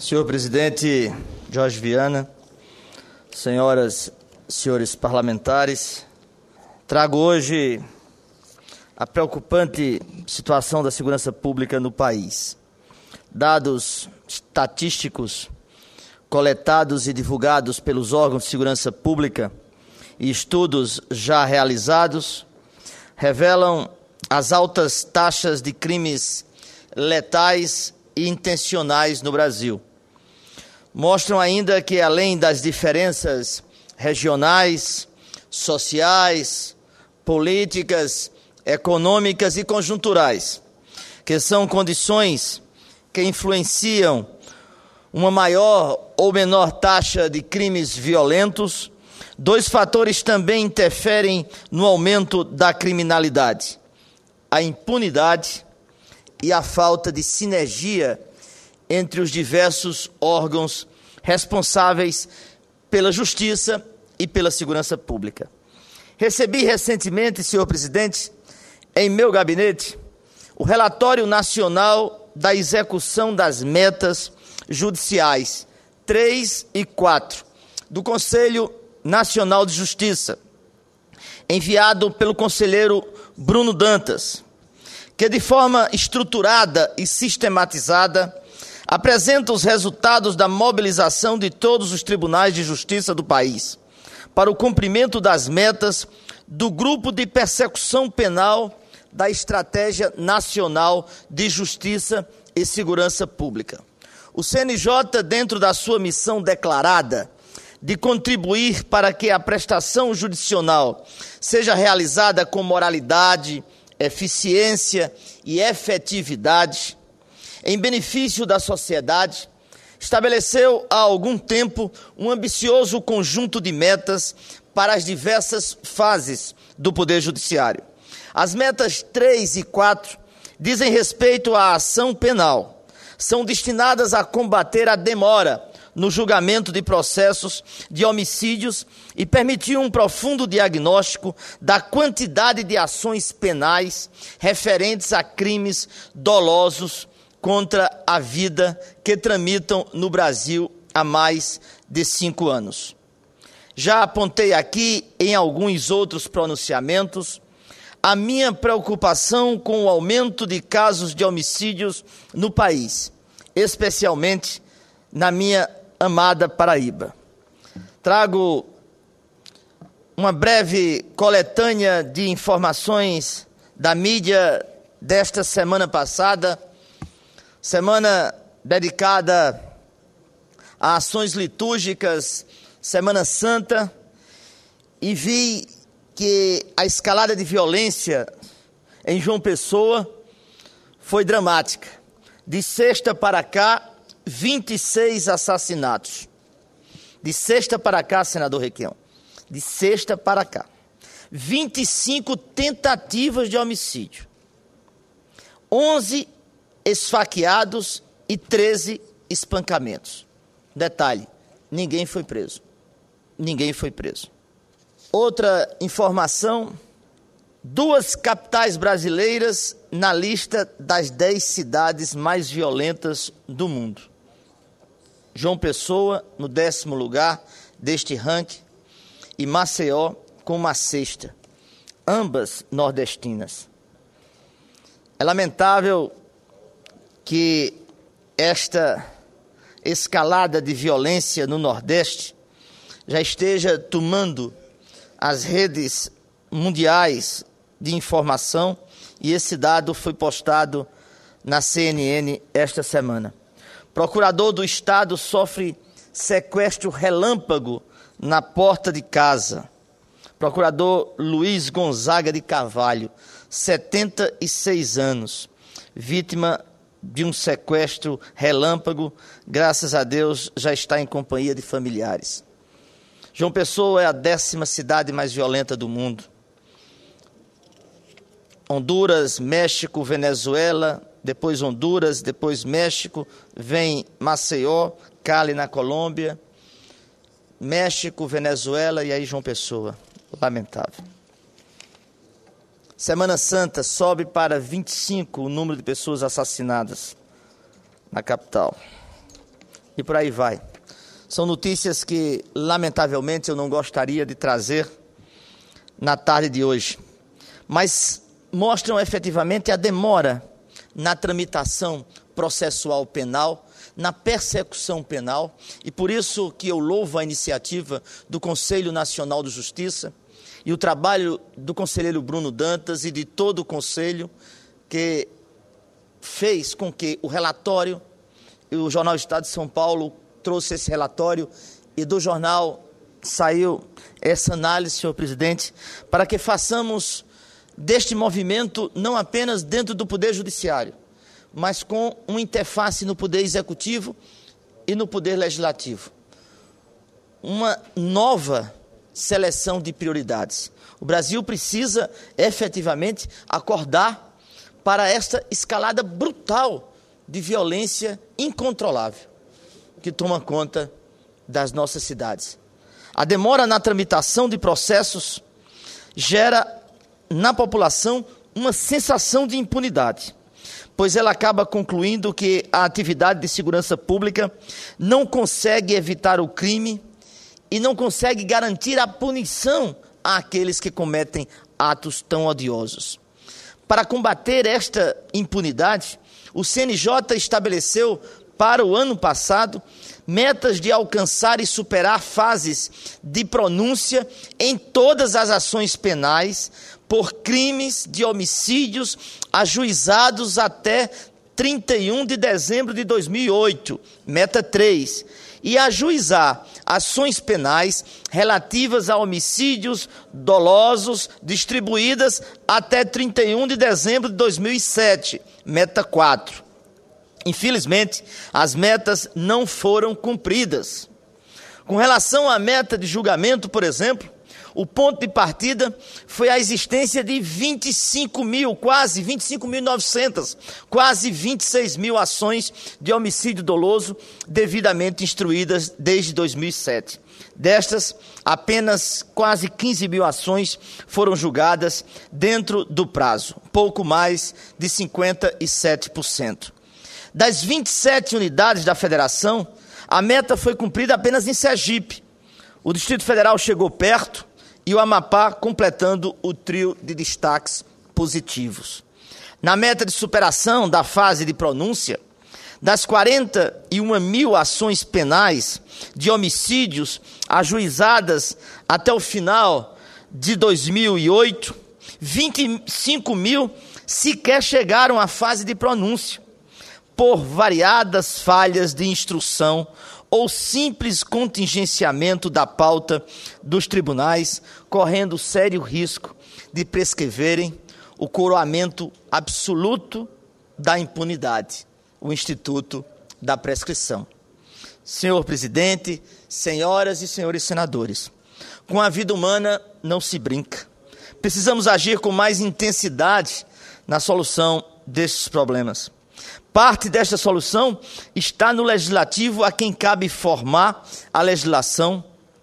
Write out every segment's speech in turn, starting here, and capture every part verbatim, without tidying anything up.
Senhor presidente Jorge Viana, senhoras e senhores parlamentares, trago hoje a preocupante situação da segurança pública no país. Dados estatísticos coletados e divulgados pelos órgãos de segurança pública e estudos já realizados revelam as altas taxas de crimes letais e intencionais no Brasil. Mostram ainda que, além das diferenças regionais, sociais, políticas, econômicas e conjunturais, que são condições que influenciam uma maior ou menor taxa de crimes violentos, dois fatores também interferem no aumento da criminalidade: a impunidade e a falta de sinergia entre os diversos órgãos responsáveis pela justiça e pela segurança pública. Recebi recentemente, senhor presidente, em meu gabinete, o relatório nacional da execução das metas judiciais três e quatro do Conselho Nacional de Justiça, enviado pelo conselheiro Bruno Dantas, que de forma estruturada e sistematizada apresenta os resultados da mobilização de todos os tribunais de justiça do país para o cumprimento das metas do Grupo de Persecução Penal da Estratégia Nacional de Justiça e Segurança Pública. O C N J, dentro da sua missão declarada de contribuir para que a prestação judicional seja realizada com moralidade, eficiência e efetividade, em benefício da sociedade, estabeleceu há algum tempo um ambicioso conjunto de metas para as diversas fases do Poder Judiciário. As metas três e quatro dizem respeito à ação penal, são destinadas a combater a demora no julgamento de processos de homicídios e permitir um profundo diagnóstico da quantidade de ações penais referentes a crimes dolosos contra a vida que tramitam no Brasil há mais de cinco anos. Já apontei aqui, em alguns outros pronunciamentos, a minha preocupação com o aumento de casos de homicídios no país, especialmente na minha amada Paraíba. Trago uma breve coletânea de informações da mídia desta semana passada, semana dedicada a ações litúrgicas, Semana Santa, e vi que a escalada de violência em João Pessoa foi dramática. De sexta para cá, vinte e seis assassinatos. De sexta para cá, senador Requião, de sexta para cá. vinte e cinco tentativas de homicídio. onze esfaqueados e treze espancamentos. Detalhe, ninguém foi preso. Ninguém foi preso. Outra informação: duas capitais brasileiras na lista das dez cidades mais violentas do mundo. João Pessoa, no décimo lugar deste ranking, e Maceió com uma sexta, ambas nordestinas. É lamentável que esta escalada de violência no Nordeste já esteja tomando as redes mundiais de informação, e esse dado foi postado na C N N esta semana. Procurador do Estado sofre sequestro relâmpago na porta de casa. Procurador Luiz Gonzaga de Carvalho, setenta e seis anos, vítima de um sequestro relâmpago, graças a Deus já está em companhia de familiares. João Pessoa é a décima cidade mais violenta do mundo. Honduras, México, Venezuela, depois Honduras, depois México, vem Maceió, Cali na Colômbia, México, Venezuela e aí João Pessoa. Lamentável. Semana Santa sobe para vinte e cinco o número de pessoas assassinadas na capital. e por aí vai. São notícias que, lamentavelmente, eu não gostaria de trazer na tarde de hoje, mas mostram efetivamente a demora na tramitação processual penal, na persecução penal, e por isso que eu louvo a iniciativa do Conselho Nacional de Justiça e o trabalho do conselheiro Bruno Dantas e de todo o Conselho, que fez com que o relatório, e o Jornal Estado de São Paulo trouxe esse relatório, e do jornal saiu essa análise, senhor presidente, para que façamos deste movimento não apenas dentro do Poder Judiciário, mas com uma interface no Poder Executivo e no Poder Legislativo. Uma nova seleção de prioridades. O Brasil precisa efetivamente acordar para esta escalada brutal de violência incontrolável que toma conta das nossas cidades. A demora na tramitação de processos gera na população uma sensação de impunidade, pois ela acaba concluindo que a atividade de segurança pública não consegue evitar o crime e não consegue garantir a punição àqueles que cometem atos tão odiosos. Para combater esta impunidade, o C N J estabeleceu para o ano passado metas de alcançar e superar fases de pronúncia em todas as ações penais por crimes de homicídios ajuizados até trinta e um de dezembro de dois mil e oito, meta três, e ajuizar ações penais relativas a homicídios dolosos distribuídas até trinta e um de dezembro de dois mil e sete, meta quatro. Infelizmente, as metas não foram cumpridas. Com relação à meta de julgamento, por exemplo, o ponto de partida foi a existência de vinte e cinco mil, quase vinte e cinco mil e novecentas, quase vinte e seis mil ações de homicídio doloso devidamente instruídas desde dois mil e sete. Destas, apenas quase quinze mil ações foram julgadas dentro do prazo, pouco mais de cinquenta e sete por cento. Das vinte e sete unidades da federação, a meta foi cumprida apenas em Sergipe. O Distrito Federal chegou perto e o Amapá completando o trio de destaques positivos. Na meta de superação da fase de pronúncia, das quarenta e uma mil ações penais de homicídios ajuizadas até o final de dois mil e oito, vinte e cinco mil sequer chegaram à fase de pronúncia, por variadas falhas de instrução ou simples contingenciamento da pauta dos tribunais, correndo sério risco de prescreverem o coroamento absoluto da impunidade, o Instituto da Prescrição. Senhor presidente, senhoras e senhores senadores, com a vida humana não se brinca. Precisamos agir com mais intensidade na solução destes problemas. Parte desta solução está no legislativo, a quem cabe formar a legislação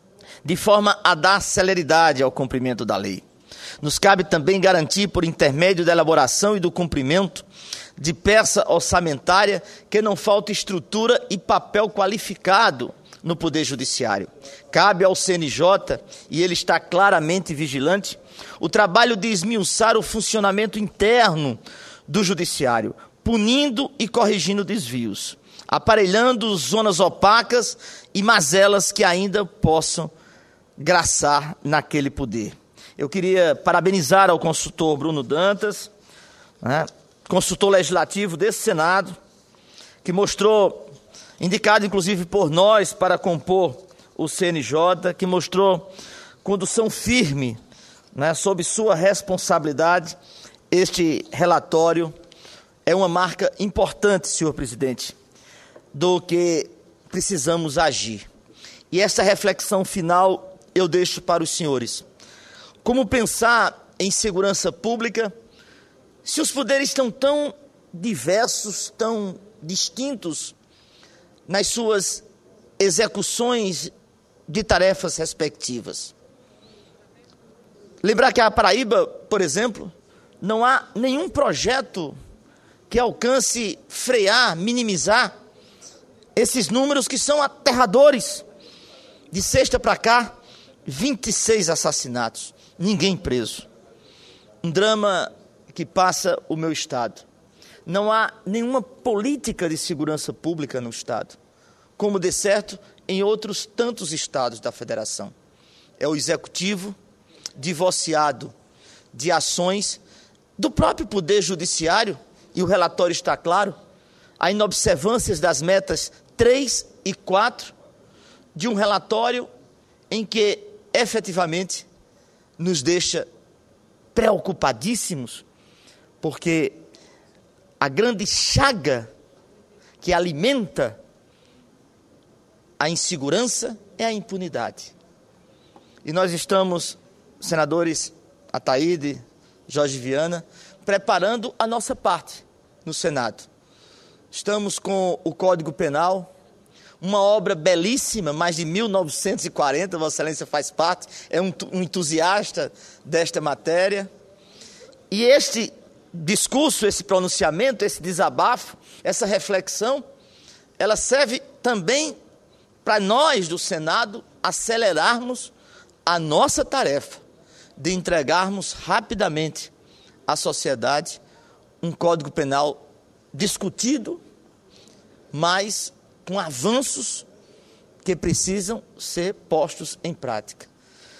de forma a dar celeridade ao cumprimento da lei. Nos cabe também garantir, por intermédio da elaboração e do cumprimento de peça orçamentária, que não falte estrutura e papel qualificado no Poder Judiciário. Cabe ao C N J, e ele está claramente vigilante, o trabalho de esmiuçar o funcionamento interno do Judiciário, punindo e corrigindo desvios, aparelhando zonas opacas e mazelas que ainda possam graçar naquele poder. Eu queria parabenizar ao consultor Bruno Dantas, né, consultor legislativo desse Senado, que mostrou, indicado inclusive por nós para compor o C N J, que mostrou condução firme, né, sob sua responsabilidade. Este relatório é uma marca importante, senhor presidente, do que precisamos agir. E essa reflexão final eu deixo para os senhores. Como pensar em segurança pública se os poderes estão tão diversos, tão distintos nas suas execuções de tarefas respectivas? Lembrar que a Paraíba, por exemplo, não há nenhum projeto que alcance frear, minimizar esses números que são aterradores. De sexta para cá, vinte e seis assassinatos, ninguém preso. Um drama que passa o meu estado. Não há nenhuma política de segurança pública no estado, como de certo em outros tantos estados da federação. É o executivo divorciado de ações do próprio poder judiciário, e o relatório está claro, há inobservâncias das metas três e quatro de um relatório em que efetivamente nos deixa preocupadíssimos, porque a grande chaga que alimenta a insegurança é a impunidade. E nós estamos, senadores Ataíde, Jorge Viana, preparando a nossa parte no Senado. Estamos com o Código Penal, uma obra belíssima, mais de mil novecentos e quarenta, Vossa Excelência faz parte, é um, um entusiasta desta matéria. E este discurso, esse pronunciamento, esse desabafo, essa reflexão, ela serve também para nós do Senado acelerarmos a nossa tarefa de entregarmos rapidamente à sociedade um Código Penal discutido, mas com avanços que precisam ser postos em prática.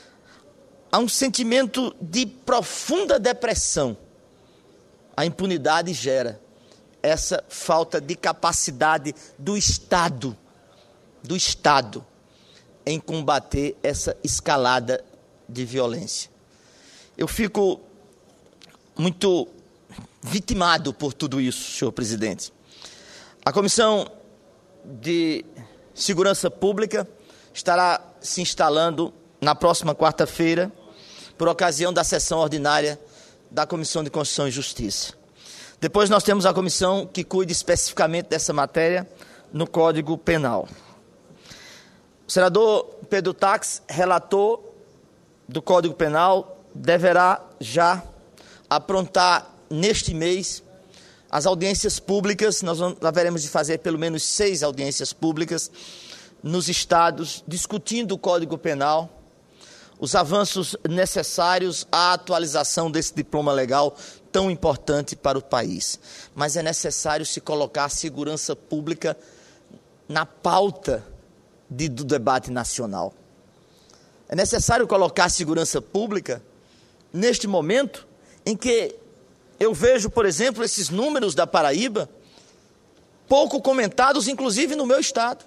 Há um sentimento de profunda depressão. A impunidade gera essa falta de capacidade do Estado, do Estado, em combater essa escalada de violência. Eu fico muito vitimado por tudo isso, senhor presidente. A Comissão de Segurança Pública estará se instalando na próxima quarta-feira, por ocasião da sessão ordinária da Comissão de Constituição e Justiça. Depois nós temos a comissão que cuida especificamente dessa matéria no Código Penal. O senador Pedro Tax, relator do Código Penal, deverá já aprontar neste mês as audiências públicas. Nós haveremos de fazer pelo menos seis audiências públicas nos estados, discutindo o Código Penal, os avanços necessários à atualização desse diploma legal tão importante para o país. Mas é necessário se colocar a segurança pública na pauta de, do debate nacional. É necessário colocar a segurança pública neste momento em que eu vejo, por exemplo, esses números da Paraíba, pouco comentados, inclusive no meu estado.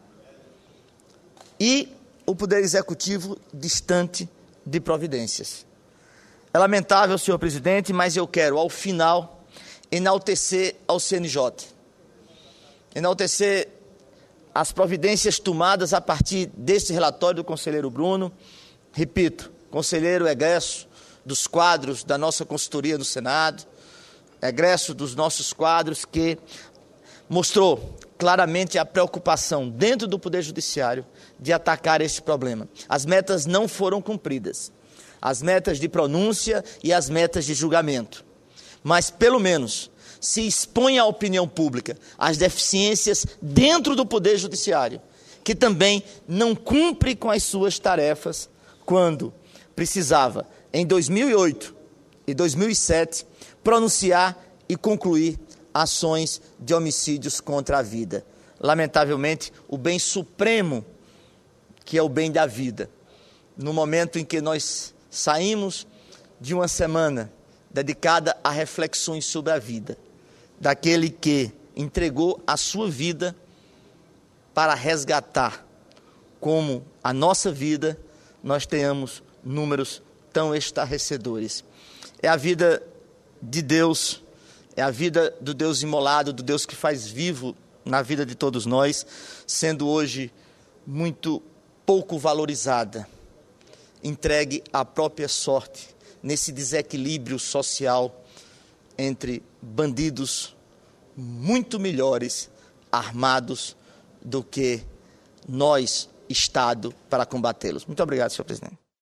E o Poder Executivo distante de providências. É lamentável, senhor presidente, mas eu quero, ao final, enaltecer ao C N J. Enaltecer as providências tomadas a partir deste relatório do conselheiro Bruno. Repito, conselheiro egresso dos quadros da nossa consultoria no Senado, egresso dos nossos quadros, que mostrou claramente a preocupação dentro do Poder Judiciário de atacar este problema. As metas não foram cumpridas, as metas de pronúncia e as metas de julgamento, mas pelo menos se expõe à opinião pública as deficiências dentro do Poder Judiciário, que também não cumpre com as suas tarefas quando precisava, em dois mil e oito e dois mil e sete, pronunciar e concluir ações de homicídios contra a vida. Lamentavelmente, o bem supremo, que é o bem da vida, no momento em que nós saímos de uma semana dedicada a reflexões sobre a vida, daquele que entregou a sua vida para resgatar, como a nossa vida, nós tenhamos números tão estarrecedores. É a vida de Deus, é a vida do Deus imolado, do Deus que faz vivo na vida de todos nós, sendo hoje muito pouco valorizada, entregue à própria sorte, nesse desequilíbrio social entre bandidos muito melhores armados do que nós, Estado, para combatê-los. Muito obrigado, senhor presidente.